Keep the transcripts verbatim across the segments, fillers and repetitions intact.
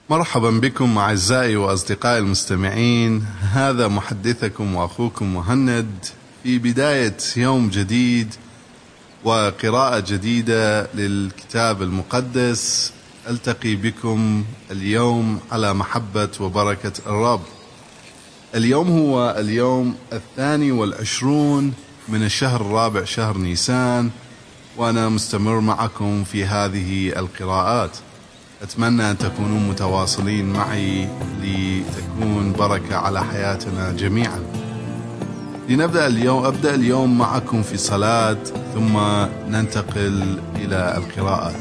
مرحبا بكم أعزائي وأصدقائي المستمعين. هذا محدثكم وأخوكم مهند في بداية يوم جديد وقراءة جديدة للكتاب المقدس. ألتقي بكم اليوم على محبة وبركة الرب. اليوم هو اليوم الثاني والعشرون من الشهر الرابع، شهر نيسان، وأنا مستمر معكم في هذه القراءات. أتمنى أن تكونوا متواصلين معي لتكون بركة على حياتنا جميعا. لنبدأ اليوم أبدأ اليوم معكم في صلاة ثم ننتقل إلى القراءات.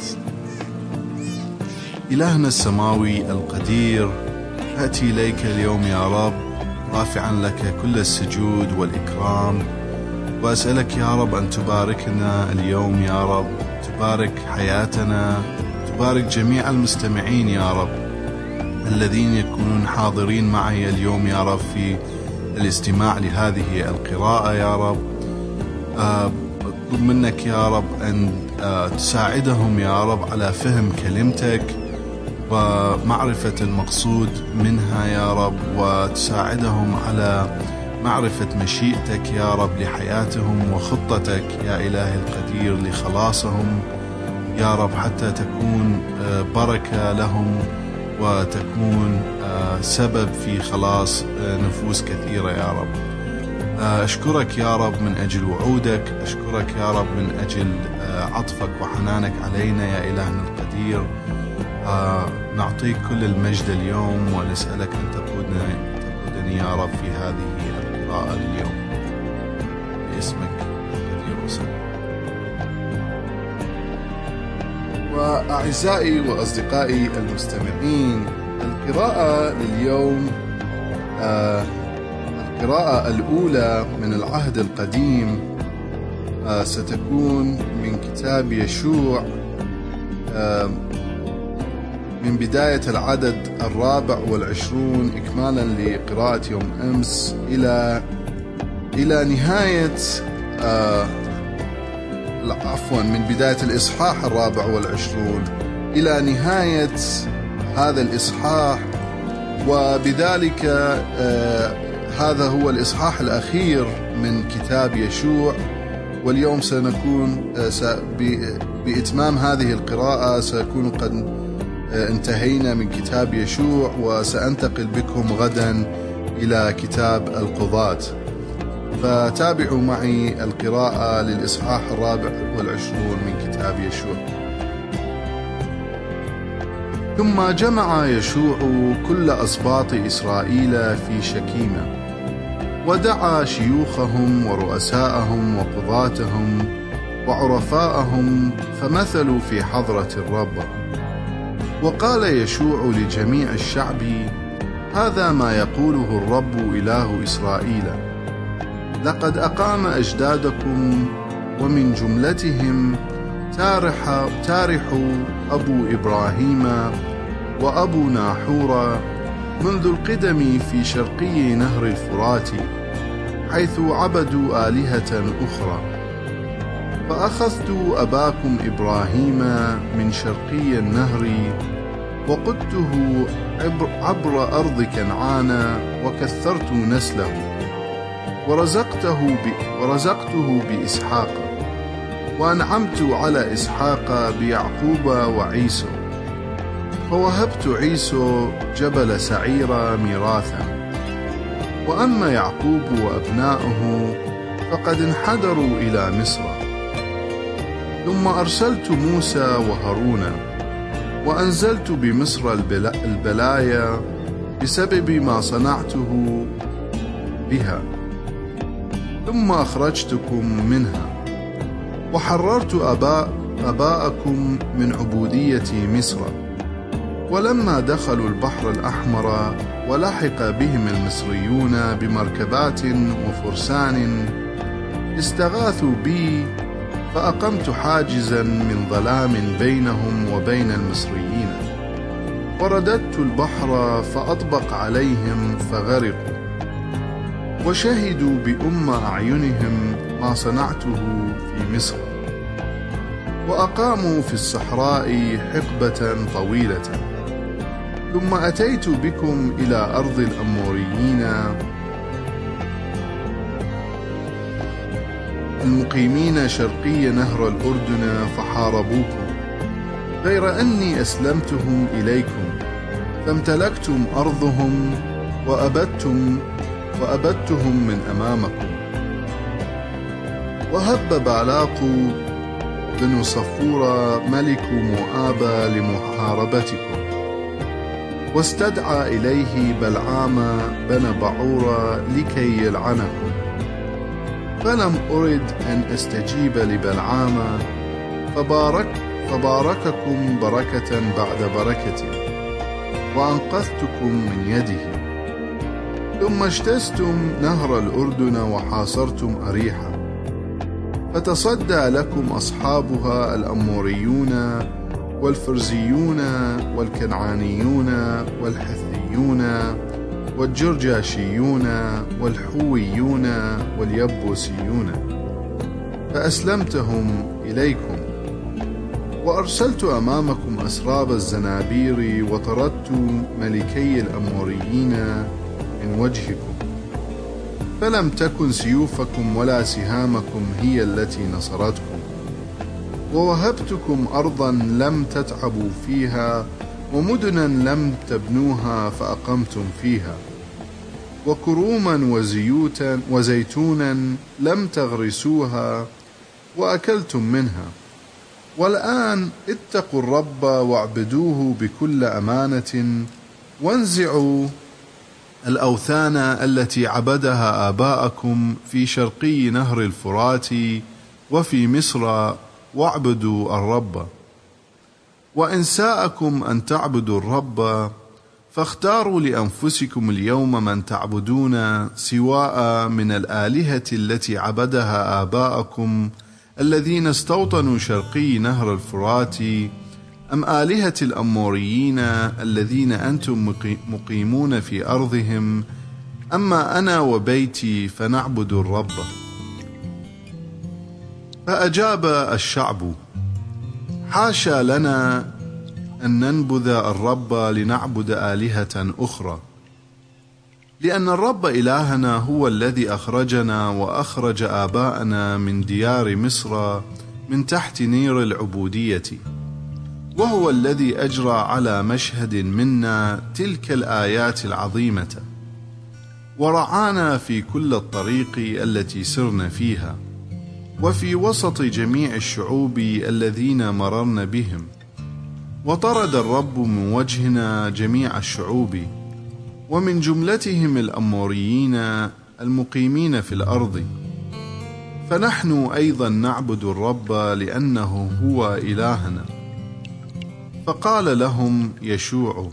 إلهنا السماوي القدير، أتي إليك اليوم يا رب رافعا لك كل السجود والإكرام، وأسألك يا رب أن تباركنا اليوم يا رب، تبارك حياتنا، تبارك جميع المستمعين يا رب الذين يكونون حاضرين معي اليوم يا رب في الاستماع لهذه القراءة يا رب. أطلب منك يا رب أن تساعدهم يا رب على فهم كلمتك ومعرفة المقصود منها يا رب، وتساعدهم على معرفة مشيئتك يا رب لحياتهم وخطتك يا إلهي القدير لخلاصهم يا رب، حتى تكون بركة لهم وتكون سبب في خلاص نفوس كثيرة يا رب. أشكرك يا رب من أجل وعودك، أشكرك يا رب من أجل عطفك وحنانك علينا يا إلهنا القدير. نعطيك كل المجد اليوم ونسألك أن تقودنا تقودني يا رب في هذه القراءة اليوم باسمك القدير وصلى. وأعزائي وأصدقائي المستمعين، القراءة لليوم آه القراءة الأولى من العهد القديم آه ستكون من كتاب يشوع آه من بداية العدد الرابع والعشرون إكمالا لقراءة يوم أمس إلى إلى نهاية آه عفوا من بداية الإصحاح الرابع والعشرون إلى نهاية هذا الإصحاح، وبذلك آه هذا هو الإصحاح الأخير من كتاب يشوع. واليوم سنكون آه بإتمام هذه القراءة سنكون قد آه انتهينا من كتاب يشوع، وسأنتقل بكم غدا إلى كتاب القضاة. فتابعوا معي القراءة للإصحاح الرابع والعشرون من كتاب يشوع. ثم جمع يشوع كل أسباط إسرائيل في شكيمة، ودعا شيوخهم ورؤساءهم وقضاتهم وعرفاءهم فمثلوا في حضرة الرب. وقال يشوع لجميع الشعب: هذا ما يقوله الرب إله إسرائيل: لقد أقام أجدادكم ومن جملتهم تارح, تارح أبو إبراهيم وأبو ناحور منذ القدم في شرقي نهر الفرات، حيث عبدوا آلهة أخرى. فأخذت أباكم إبراهيم من شرقي النهر وقدته عبر أرض كنعان وكثرت نسله، ورزقته, ب... ورزقته بإسحاق، وأنعمت على إسحاق بيعقوب وعيسو، فوهبت عيسو جبل سعير ميراثا. وأما يعقوب وأبناؤه فقد انحدروا إلى مصر. ثم أرسلت موسى وهارون وأنزلت بمصر البلا... البلايا بسبب ما صنعته بها، ثم أخرجتكم منها، وحررت أباء أباءكم من عبودية مصر. ولما دخلوا البحر الأحمر ولحق بهم المصريون بمركبات وفرسان، استغاثوا بي، فأقمت حاجزا من ظلام بينهم وبين المصريين، ورددت البحر فأطبق عليهم فغرقوا، وشهدوا بأم أعينهم ما صنعته في مصر. وأقاموا في الصحراء حقبة طويلة، ثم أتيت بكم إلى أرض الأموريين المقيمين شرقي نهر الأردن فحاربوكم، غير أني أسلمتهم إليكم فامتلكتم أرضهم وأبدتم وأبدتهم من أمامكم. وهب بالاق بن صفور ملك مؤاب لمحاربتكم، واستدعى إليه بلعام بن بعور لكي يلعنكم، فلم أرد أن أستجيب لبلعام فبارك فبارككم بركة بعد بركة، وأنقذتكم من يده. ثم اجتزتم نهر الأردن وحاصرتم أريحا، فتصدى لكم أصحابها الأموريون والفرزيون والكنعانيون والحثيون والجرجاشيون والحويون واليبوسيون، فأسلمتهم إليكم. وأرسلت أمامكم أسراب الزنابير وطردت ملكي الأموريين من وجهكم، فلم تكن سيوفكم ولا سهامكم هي التي نصرتكم. ووهبتكم أرضا لم تتعبوا فيها ومدنا لم تبنوها فأقمتم فيها، وكروما وزيوتا وزيتونا لم تغرسوها وأكلتم منها. والآن اتقوا الرب واعبدوه بكل أمانة، وانزعوا الأوثان التي عبدها آباءكم في شرقي نهر الفرات وفي مصر، واعبدوا الرب. وإن ساءكم أن تعبدوا الرب فاختاروا لأنفسكم اليوم من تعبدون، سواء من الآلهة التي عبدها آباءكم الذين استوطنوا شرقي نهر الفرات، أم آلهة الأموريين الذين أنتم مقيمون في أرضهم. أما أنا وبيتي فنعبد الرب. فأجاب الشعب: حاشا لنا أن ننبذ الرب لنعبد آلهة أخرى، لأن الرب إلهنا هو الذي أخرجنا وأخرج آباءنا من ديار مصر من تحت نير العبودية، وهو الذي أجرى على مشهد منا تلك الآيات العظيمة، ورعانا في كل الطريق التي سرنا فيها، وفي وسط جميع الشعوب الذين مررنا بهم. وطرد الرب من وجهنا جميع الشعوب، ومن جملتهم الأموريين المقيمين في الأرض. فنحن أيضا نعبد الرب لأنه هو إلهنا. فقال لهم يشوع: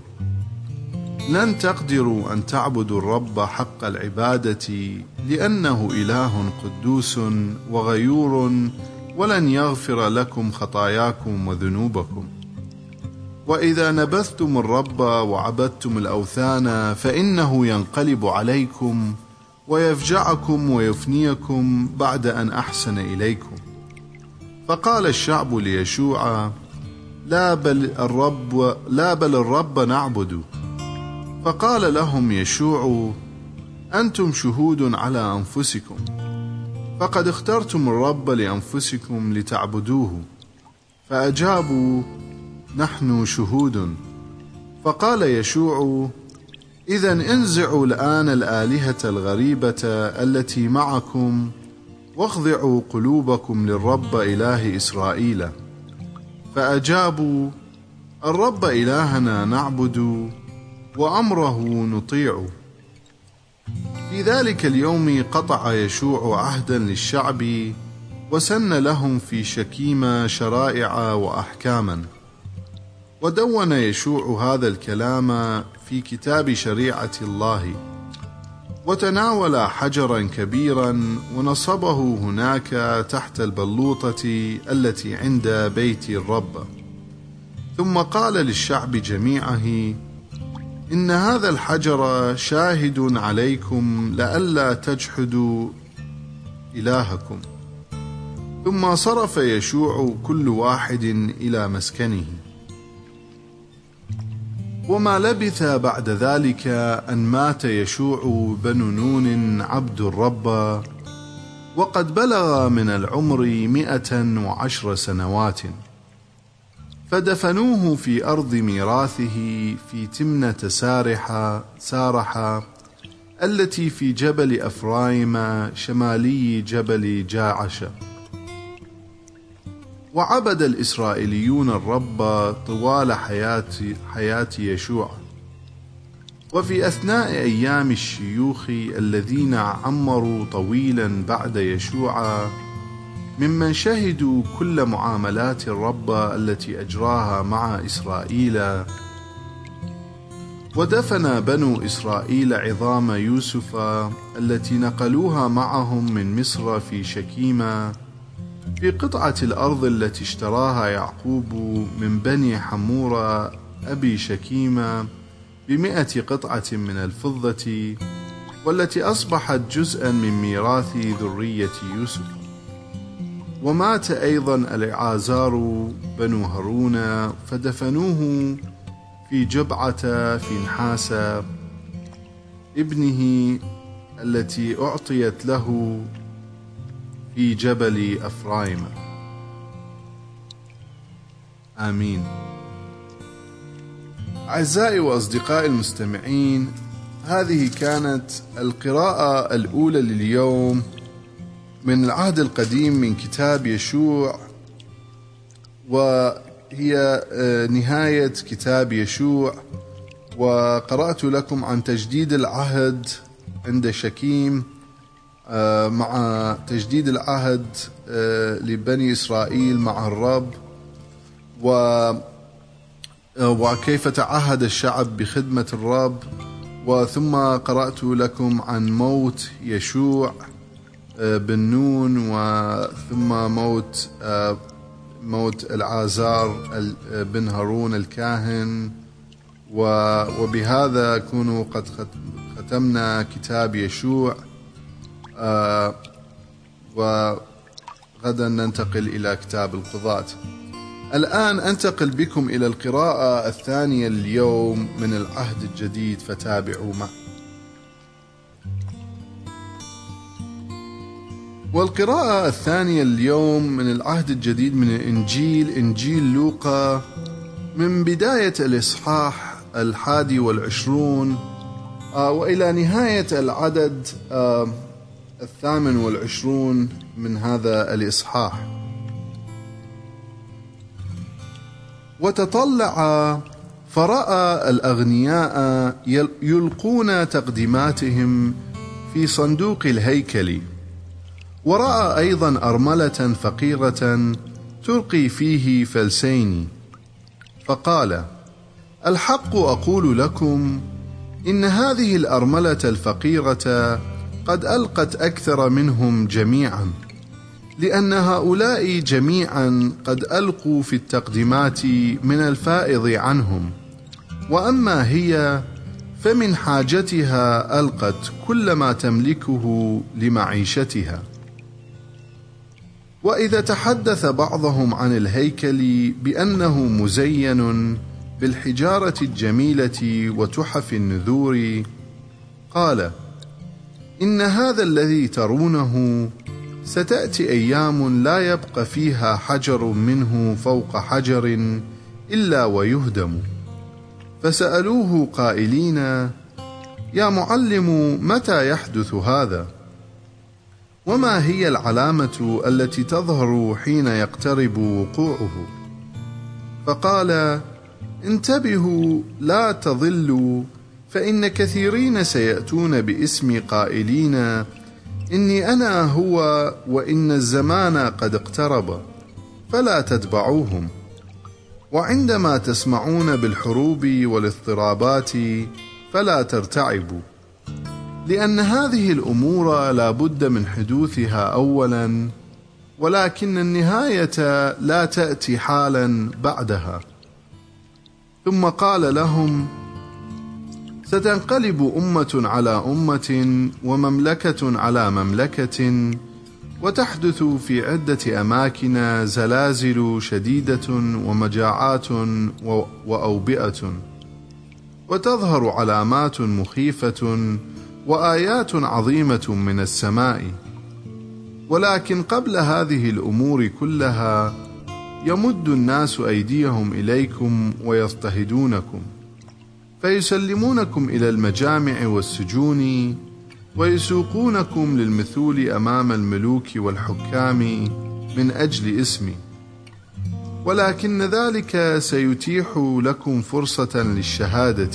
لن تقدروا أن تعبدوا الرب حق العبادة، لأنه إله قدوس وغيور، ولن يغفر لكم خطاياكم وذنوبكم. وإذا نبذتم الرب وعبدتم الأوثان فإنه ينقلب عليكم ويفجعكم ويفنيكم بعد أن أحسن إليكم. فقال الشعب ليشوع: لا بل الرب لا بل الرب نعبد. فقال لهم يشوع: أنتم شهود على أنفسكم، فقد اخترتم الرب لأنفسكم لتعبدوه. فأجابوا: نحن شهود. فقال يشوع: إذن انزعوا الآن الآلهة الغريبة التي معكم، واخضعوا قلوبكم للرب إله إسرائيل. فأجابوا: الرب إلهنا نعبد، وأمره نطيع. في ذلك اليوم قطع يشوع عهدا للشعب، وسن لهم في شكيم شرائع وأحكاما. ودون يشوع هذا الكلام في كتاب شريعة الله، وتناول حجرا كبيرا ونصبه هناك تحت البلوطة التي عند بيت الرب. ثم قال للشعب جميعه: إن هذا الحجر شاهد عليكم لئلا تجحدوا إلهكم. ثم صرف يشوع كل واحد إلى مسكنه. وما لبث بعد ذلك أن مات يشوع بن نون عبد الرب، وقد بلغ من العمر مئة وعشر سنوات، فدفنوه في أرض ميراثه في تمنة سارحة سارحة التي في جبل أفرايم شمالي جبل جاعش. وعبد الإسرائيليون الرب طوال حياة, حياة يشوع. وفي أثناء أيام الشيوخ الذين عمروا طويلا بعد يشوع، ممن شهدوا كل معاملات الرب التي أجراها مع إسرائيل، ودفن بنو إسرائيل عظام يوسف التي نقلوها معهم من مصر في شكيمة، في قطعة الأرض التي اشتراها يعقوب من بني حمورة أبي شكيمة بمئة قطعة من الفضة، والتي أصبحت جزءا من ميراث ذرية يوسف. ومات أيضا العازار بن هارون، فدفنوه في جبعة فينحاس ابنه التي أعطيت له في جبل أفرايم. آمين. أعزائي وأصدقائي المستمعين، هذه كانت القراءة الأولى لليوم من العهد القديم من كتاب يشوع، وهي نهاية كتاب يشوع. وقرأت لكم عن تجديد العهد عند شكيم مع تجديد العهد لبني إسرائيل مع الرب، وكيف تعهد الشعب بخدمة الرب. وثم قرأت لكم عن موت يشوع بن نون، وثم موت موت العازار بن هارون الكاهن. وبهذا كونوا قد ختمنا كتاب يشوع، وغدا ننتقل إلى كتاب القضاة. الآن أنتقل بكم إلى القراءة الثانية اليوم من العهد الجديد، فتابعوا معي. والقراءة الثانية اليوم من العهد الجديد من الإنجيل، إنجيل لوقا، من بداية الإصحاح الحادي والعشرون وإلى نهاية العدد الثامن والعشرون من هذا الإصحاح. وتطلع فرأى الأغنياء يلقون تقديماتهم في صندوق الهيكل، ورأى أيضا أرملة فقيرة تلقي فيه فلسين، فقال: الحق أقول لكم إن هذه الأرملة الفقيرة قد ألقت أكثر منهم جميعا، لأن هؤلاء جميعا قد ألقوا في التقديمات من الفائض عنهم، وأما هي فمن حاجتها ألقت كل ما تملكه لمعيشتها. وإذا تحدث بعضهم عن الهيكل بأنه مزين بالحجارة الجميلة وتحف النذور، قال: إن هذا الذي ترونه ستأتي أيام لا يبقى فيها حجر منه فوق حجر إلا ويهدم. فسألوه قائلين: يا معلم، متى يحدث هذا؟ وما هي العلامة التي تظهر حين يقترب وقوعه؟ فقال: انتبهوا لا تضلوا، فإن كثيرين سيأتون باسمي قائلين: إني أنا هو، وإن الزمان قد اقترب، فلا تتبعوهم. وعندما تسمعون بالحروب والاضطرابات فلا ترتعبوا، لأن هذه الأمور لا بد من حدوثها أولا، ولكن النهاية لا تأتي حالا بعدها. ثم قال لهم: ستنقلب أمة على أمة، ومملكة على مملكة، وتحدث في عدة أماكن زلازل شديدة ومجاعات وأوبئة. وتظهر علامات مخيفة وآيات عظيمة من السماء. ولكن قبل هذه الأمور كلها يمد الناس أيديهم إليكم ويضطهدونكم، فيسلمونكم إلى المجامع والسجون، ويسوقونكم للمثول أمام الملوك والحكام من أجل اسمي. ولكن ذلك سيتيح لكم فرصة للشهادة،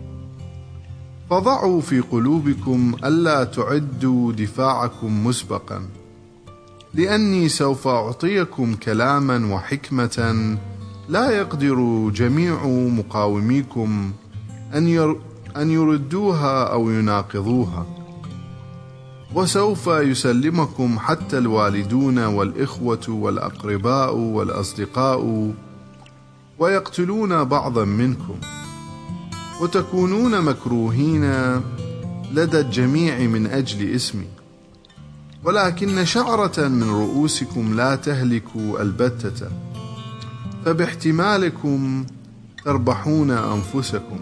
فضعوا في قلوبكم ألا تعدوا دفاعكم مسبقا، لأني سوف أعطيكم كلاما وحكمة لا يقدر جميع مقاوميكم أن يردوها أو يناقضوها. وسوف يسلمكم حتى الوالدون والإخوة والأقرباء والأصدقاء، ويقتلون بعضا منكم، وتكونون مكروهين لدى الجميع من أجل اسمي. ولكن شعرة من رؤوسكم لا تهلك البتة، فباحتمالكم تربحون أنفسكم.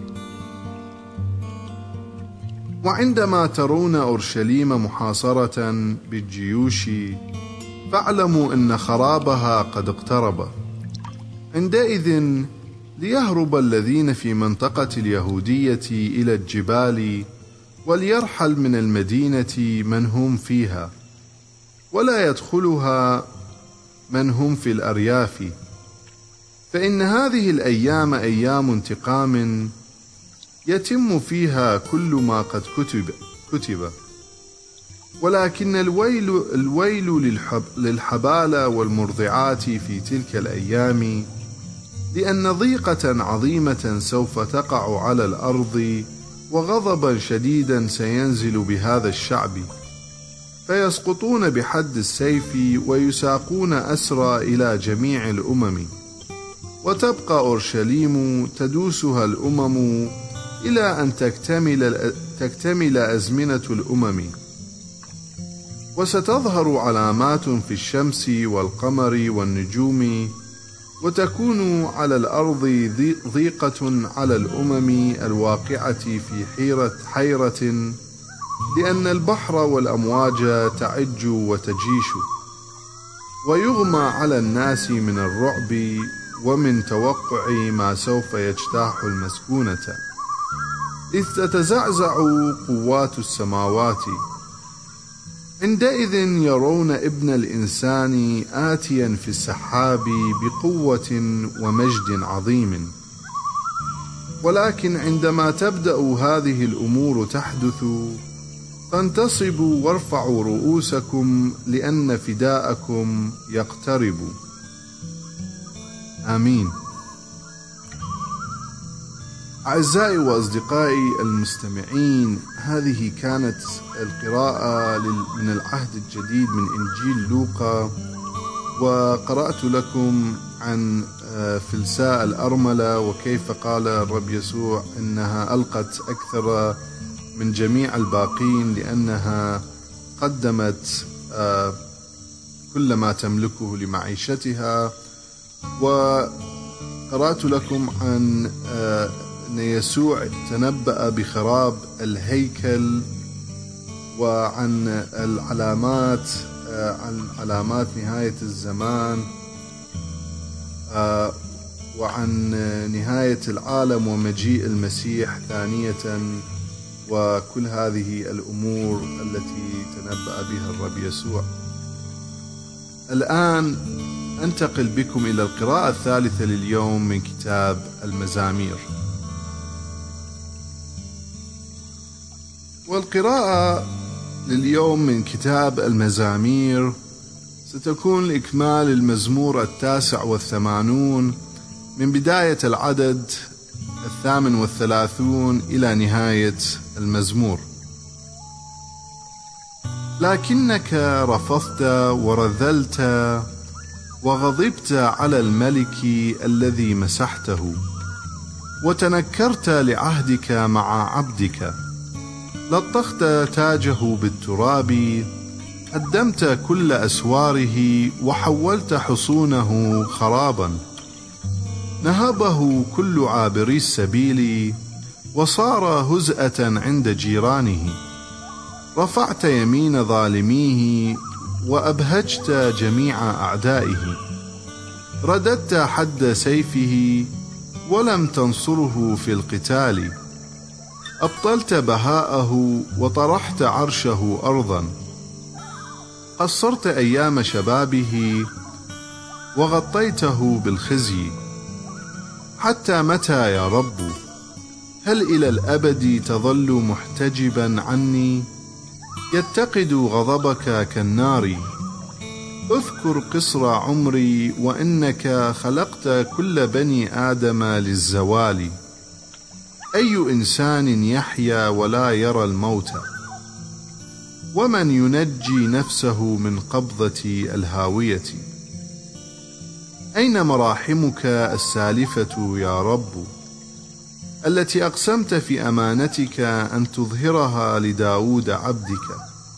وعندما ترون أورشليم محاصرة بالجيوش فاعلموا أن خرابها قد اقترب. عندئذ ليهرب الذين في منطقة اليهودية إلى الجبال، وليرحل من المدينة من هم فيها، ولا يدخلها من هم في الأرياف، فإن هذه الأيام أيام انتقام يتم فيها كل ما قد كتب, كتب. ولكن الويل, الويل للحب للحبالة والمرضعات في تلك الأيام، لأن ضيقة عظيمة سوف تقع على الأرض، وغضبا شديدا سينزل بهذا الشعب، فيسقطون بحد السيف ويساقون أسرى إلى جميع الأمم، وتبقى أورشليم تدوسها الأمم إلى أن تكتمل, تكتمل أزمنة الأمم. وستظهر علامات في الشمس والقمر والنجوم، وتكون على الأرض ضيقة على الأمم الواقعة في حيرة, حيرة لأن البحر والأمواج تعج وتجيش، ويغمى على الناس من الرعب ومن توقع ما سوف يجتاح المسكونة، إذ تتزعزع قوات السماوات. عندئذ يرون ابن الإنسان آتيا في السحاب بقوة ومجد عظيم. ولكن عندما تبدأ هذه الأمور تحدث فانتصبوا وارفعوا رؤوسكم، لأن فداءكم يقترب. آمين. أعزائي وأصدقائي المستمعين، هذه كانت القراءة من العهد الجديد من إنجيل لوقا، وقرأت لكم عن فلساء الأرملة وكيف قال الرب يسوع إنها ألقت أكثر من جميع الباقين لأنها قدمت كل ما تملكه لمعيشتها. وقرأت لكم عن أن يسوع تنبأ بخراب الهيكل، وعن العلامات عن علامات نهاية الزمان، وعن نهاية العالم ومجيء المسيح ثانية، وكل هذه الأمور التي تنبأ بها الرب يسوع. الآن أنتقل بكم إلى القراءة الثالثة لليوم من كتاب المزامير. والقراءة لليوم من كتاب المزامير ستكون لإكمال المزمور التاسع والثمانون من بداية العدد الثامن والثلاثون إلى نهاية المزمور. لكنك رفضت ورذلت وغضبت على الملك الذي مسحته، وتنكرت لعهدك مع عبدك، لطخت تاجه بالتراب، هدمت كل أسواره وحولت حصونه خرابا. نهبه كل عابري السبيل، وصار هزءة عند جيرانه. رفعت يمين ظالميه وأبهجت جميع أعدائه. رددت حد سيفه ولم تنصره في القتال. أبطلت بهاءه وطرحت عرشه أرضا. قصرت أيام شبابه وغطيته بالخزي. حتى متى يا رب؟ هل إلى الأبد تظل محتجبا عني؟ يتقد غضبك كالنار. اذكر قصر عمري وإنك خلقت كل بني آدم للزوال. أي إنسان يحيا ولا يرى الموت؟ ومن ينجي نفسه من قبضة الهاوية؟ أين مراحمك السالفة يا رب، التي أقسمت في أمانتك أن تظهرها لداود عبدك؟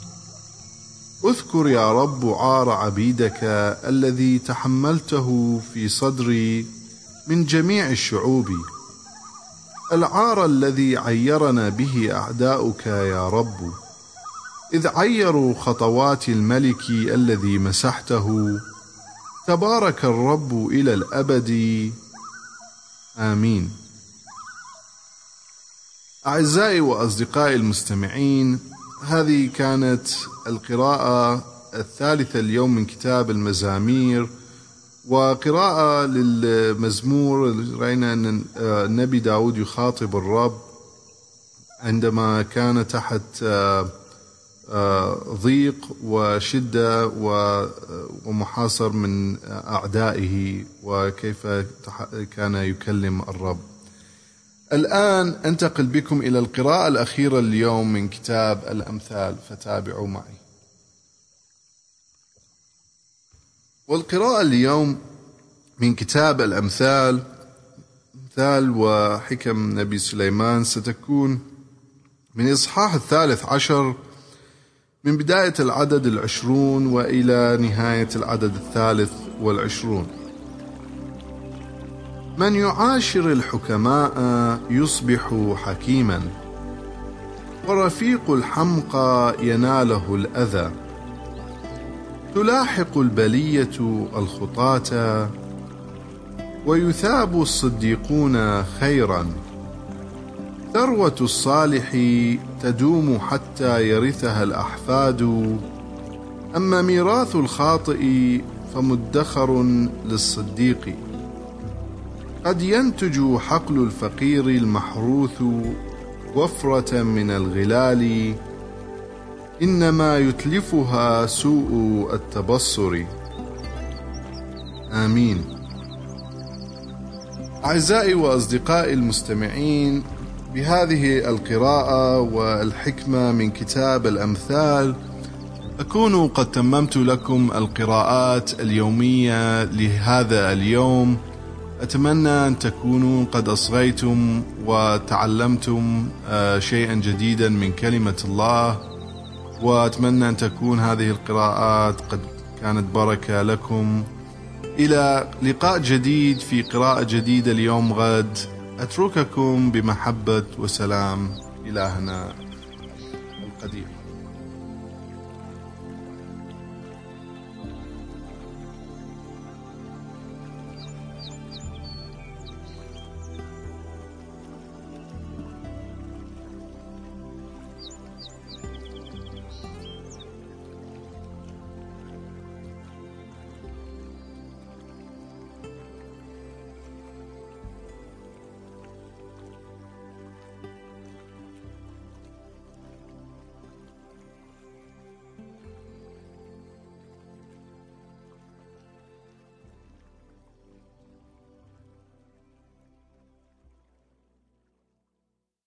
اذكر يا رب عار عبيدك الذي تحملته في صدري من جميع الشعوب، العار الذي عيرنا به أعداؤك يا رب، إذ عيروا خطوات الملك الذي مسحته. تبارك الرب إلى الأبد. آمين. أعزائي وأصدقائي المستمعين، هذه كانت القراءة الثالثة اليوم من كتاب المزامير، وقراءة للمزمور. رأينا أن النبي داود يخاطب الرب عندما كان تحت ضيق وشدة ومحاصر من أعدائه، وكيف كان يكلم الرب. الآن أنتقل بكم إلى القراءة الأخيرة اليوم من كتاب الأمثال، فتابعوا معي. والقراءة اليوم من كتاب الأمثال، أمثال وحكم نبي سليمان، ستكون من إصحاح الثالث عشر من بداية العدد العشرون وإلى نهاية العدد الثالث والعشرون. من يعاشر الحكماء يصبح حكيما، ورفيق الحمقى يناله الأذى. تلاحق البلية الخطاة، ويثاب الصديقون خيرا. ثروة الصالح تدوم حتى يرثها الأحفاد، أما ميراث الخاطئ فمدخر للصديق. قد ينتج حقل الفقير المحروث وفرة من الغلال، إنما يتلفها سوء التبصر. آمين. أعزائي وأصدقائي المستمعين، بهذه القراءة والحكمة من كتاب الأمثال أكون قد تممت لكم القراءات اليومية لهذا اليوم. أتمنى أن تكونوا قد أصغيتم وتعلمتم شيئا جديدا من كلمة الله، وأتمنى أن تكون هذه القراءات قد كانت بركة لكم. إلى لقاء جديد في قراءة جديدة اليوم غد. أترككم بمحبة وسلام إلهنا القدير.